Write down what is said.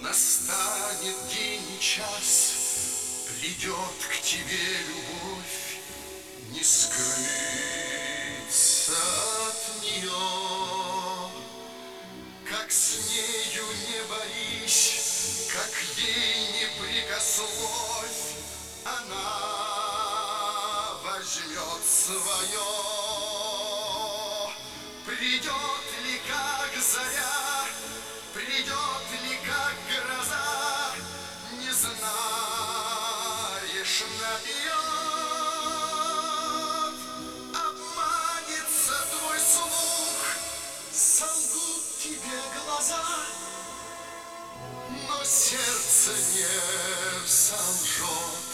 Настанет день и час, придет к тебе любовь, не скрыться от нее. Как с нею не борись, как ей не прикословь, она возьмет свое. Придет ли как заря, придет ли как гроза, не знаешь наперед. Обманется твой слух, солгут тебе глаза, но сердце не солжет.